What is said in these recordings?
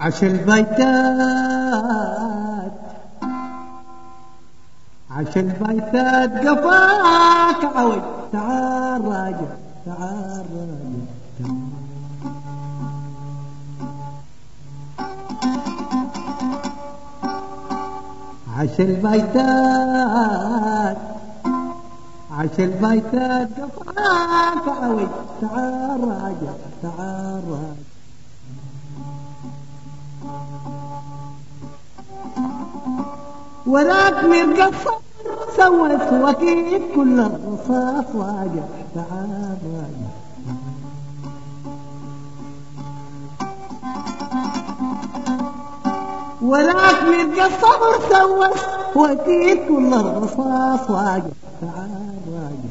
عش البيتات قفاك عوج تعال راجع تعال راجع عش البيتات قفاك عوج تعال راجع تعال راجع وراك مرقصة سوت وكيد كل الرصاص راجع تعال راجع وراك مرقصة سوت وكيد كل الرصاص راجع تعال راجع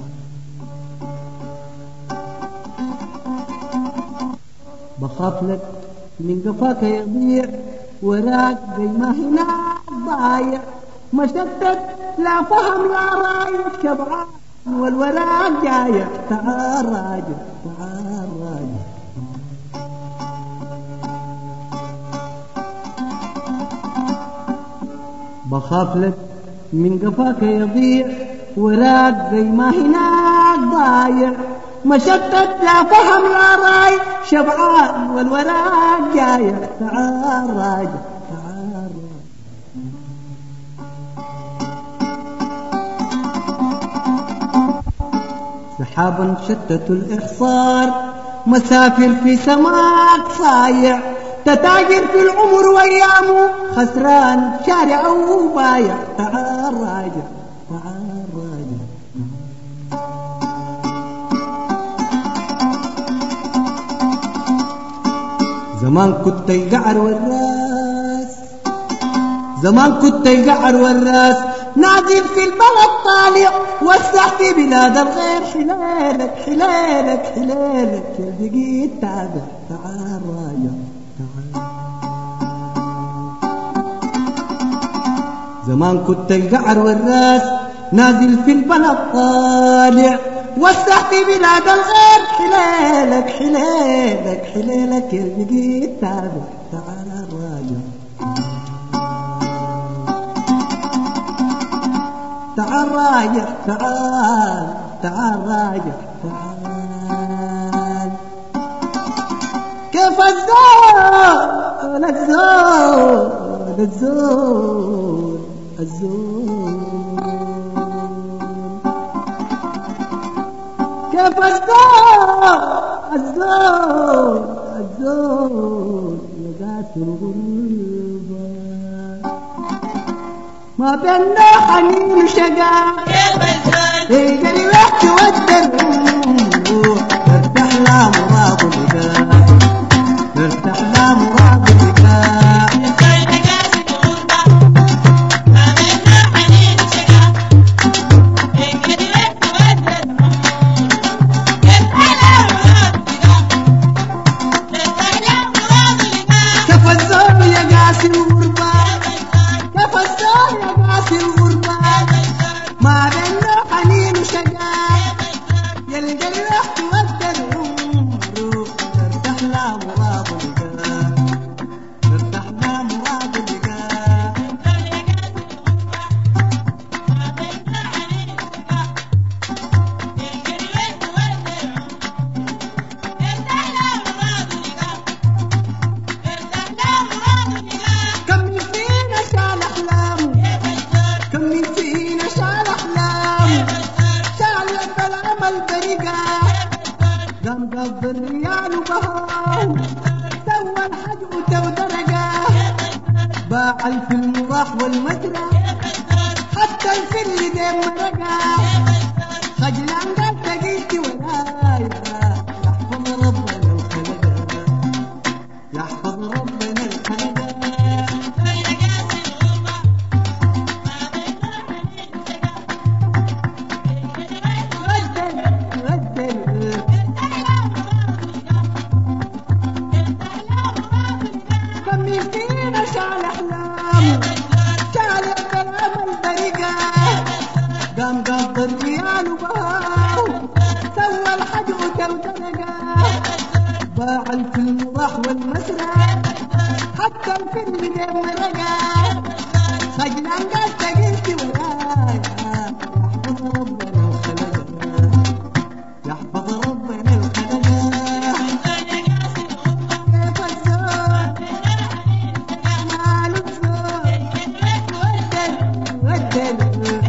بخاف لك من قفاك يضيع وراك زي ما هنا ضايع مشتت لا فهم لا راي شبعان والوراك جايع تعال راجع تعال راجع بخاف لك من قفاك يضيع وراك زي ما هناك ضايع مشتت لا فهم لا راي شبعان والوراك جايع تعال راجع تعال راجع سحابا شتت الإحصار مسافر في سماك صايع تتاجر في العمر وأيامه خسران شارع وبايع تعال راجع تعال راجع زمان كنت يقعر والراس زمان كنت يقعر والراس نازل في البلد طالع وسع في بلاد الغير حلالك حلالك حلالك يا بقيت تابع تعال راجع تعال زمان كنت يقعر والراس نازل في البلد طالع وسع في بلاد الغير حلالك حلالك حلالك يا بقيت تابع تعال راجع تعال راجع تعال تعال راجع تعال كيف الزول الزول الزول الزول كيف الزول الزول الزول لقات الغربة ما بيننا حنين وشقاء يجري وقت والدروح نرتاح لا مراد بقاء نرتاح لا مراد بقاء قام قبض الريال وبهاو سوى الحج وتودرقه باع الفيلم وراح والمجرى حتى الفل ديم مرقه خجلان قال تقيتي ولايا يحفظ ربنا الخلقه يحفظ ربنا الخلقه قام قبض الريال وبهاو سوى الحج وتودرقه باع الفيلم وراح والمسرح حتى الفيلم ده مرقا خجلان قال تقلتي ورايا يحفظ ربنا الخلقا كيف الزود ماله الزود ودل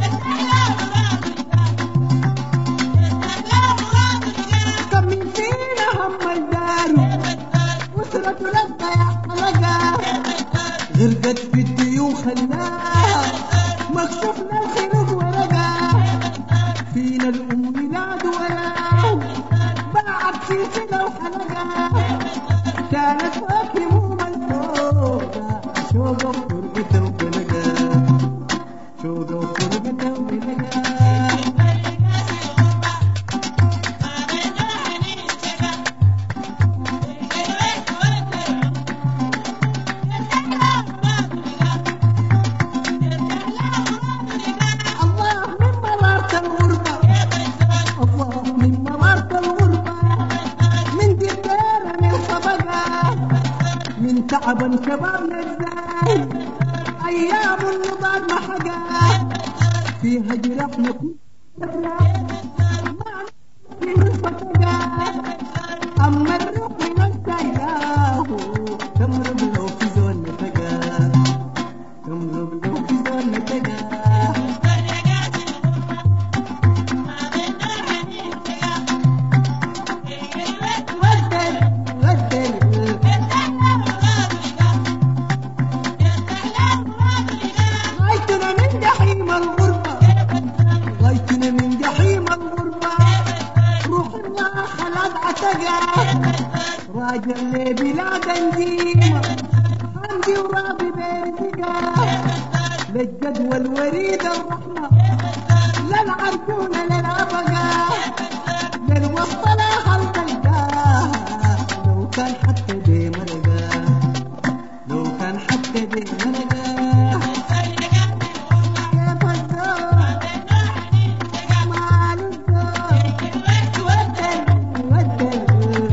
كم من فينا هم الدار وسرة لبى يا حلقا غرقت في الديون خلاها مكشوفنا الخلق ورقا فينا الأم ولاد ولاه باعت سلسلة وحلقا كانت فاك هموم الفوقة شوقة وفرقة وبلقا شوقة وفرقة وبلقا تعبا شبابنا ازاي ايام النضال ما حقا فيها جرحنا كل ما نفتقا اما الروح من السياه تمرق لو في زون نتقا تمرق لو في زون نتقا راجل لبلاد نجيمة حمدي ورابي بين ثقة للجد والوريد الرحمة للعرجونة للعبقة للوسط لا خلق الجاه لو كان حتى دي مرقة لو كان حتى دي مرقة كيف الزود مال الزود ودل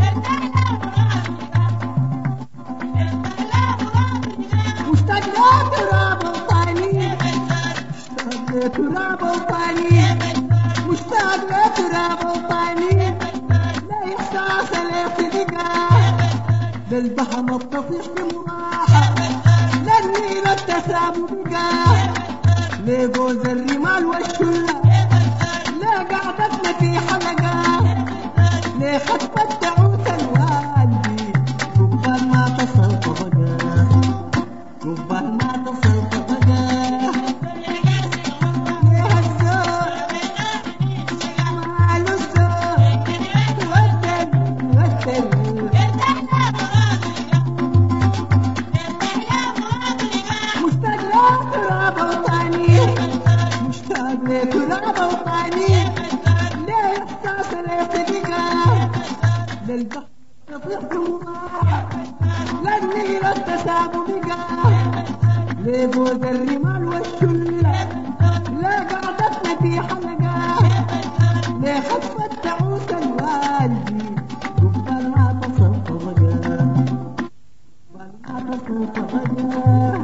تراب وطني مشتاق لتراب وطني لا إحساس الافتقا للبحر الطفيح بمراحة للنيل التساب بقا لجوز الرمال والشلة لا قعدتنا في حلقة لخطفة تعوس الوالدي قبل ما تصل طبقا قبل ما تصل طبقا تراب وطني لا إحساس الافتقا للبحر يطيح بمراحة للنيل التساب بقا لجوز الرمال والشلة لا قعدتنا في حلقة لخطفة تعوس الوالدي قبل ما تصل طبقا قبل ما تصل طبقا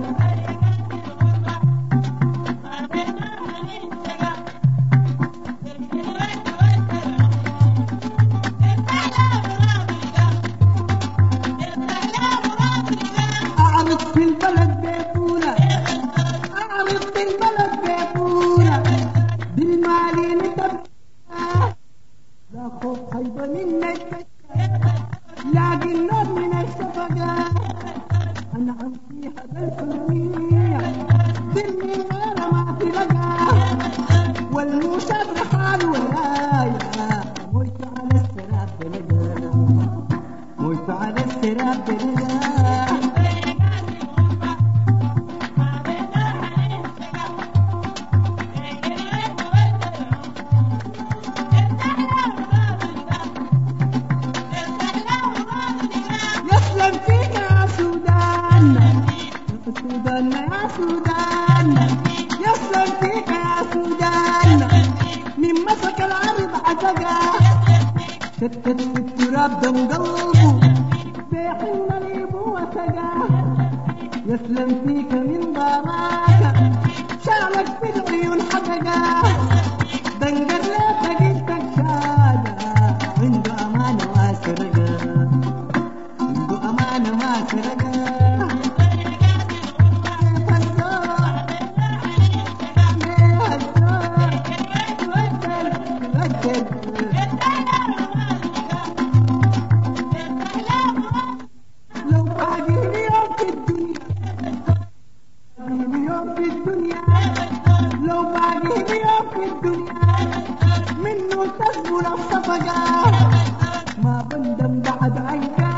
في البلد بيقولة أعرف في البلد بيقولة بالمالي نتبقى لا خوف خيبة من الشكا لاقي النور من الشفقة أنعم فيها بالحرية بالمنارة ما تلقى والموشات رحال ولاية مش على السراب بلقى مش على السراب بلقى السودان يا سودان يسلم فيك يا سودان من مسك العرض عتقا شتت في التراب دم قلبه بيحن ليبو وسقا يسلم فيك من ضراك شعلك في العيون حققا دنقر لك جدك شادة عنده أمانة ما سرقا عنده أمانة ما سرقا لو باقي يوم في الدنيا لو باقي يوم في الدنيا منه تقبل الصفقة ما بندم بعد عينك